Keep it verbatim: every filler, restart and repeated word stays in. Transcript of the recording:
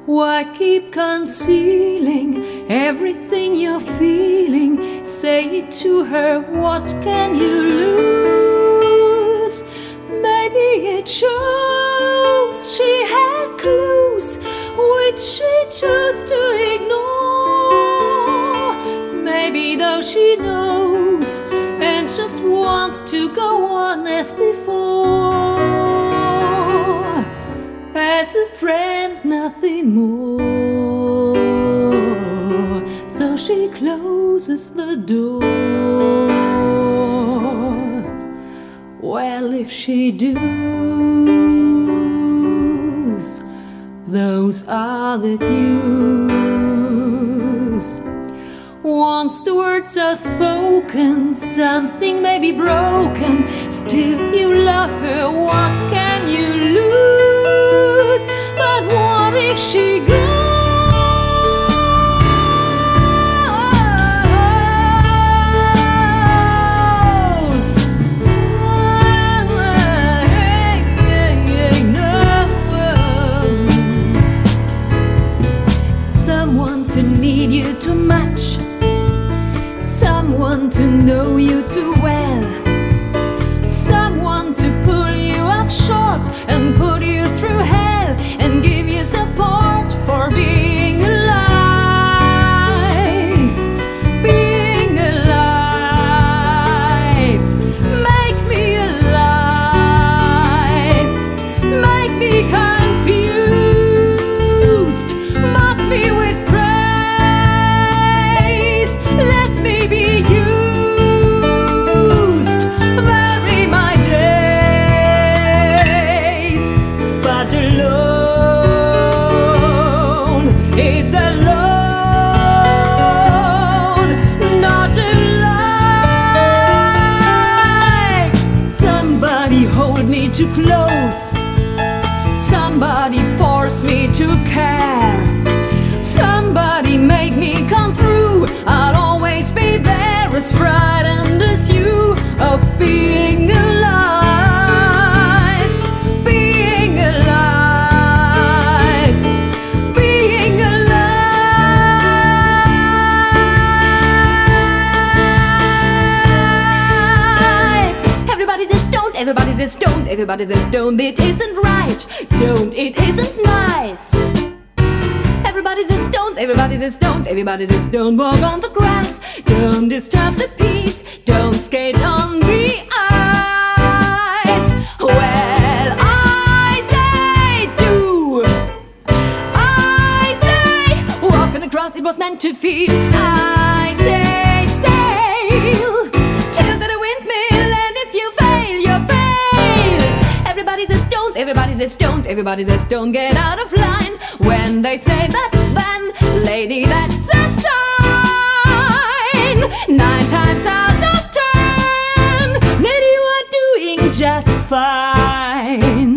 Why keep concealing everything you're feeling? Say it to her, what can you lose? Maybe it shows she had clues which she chose to ignore. Maybe though she knows and just wants to go on as before, as a friend, nothing more. So she closes the door. Well, if she does, those are the cues. Once the words are spoken, something may be broken. Still you love her, what can you lose? But what if she goes? Someone to need you too much, someone to know you too well, someone to pull you up short and put you through hell and give you support for being alive, being alive. Make me alive, make me confused, mock me with praise, let me be used, vary my days. But alone is alone, not alive. Somebody hold me too close, somebody force me to care, somebody make me come through. I'll always be there, as frightened as you, of being alive, being alive, being alive. Everybody's a stoned, everybody's a stoned, everybody's a stoned. It isn't right, don't, it isn't nice. Everybody's a stoned, everybody's a stoned, everybody's a stoned. Walk on the grass, don't disturb the peace, don't skate on the ice. Well, I say do, I say walk on the grass, it was meant to feed. I say sail to the windmill, and if you fail, you fail. Everybody's a stoned, everybody's a stoned, everybody's a stoned. Get out of line when they say that, then, lady, that's a sign. Nine times out of ten, lady, you are doing just fine.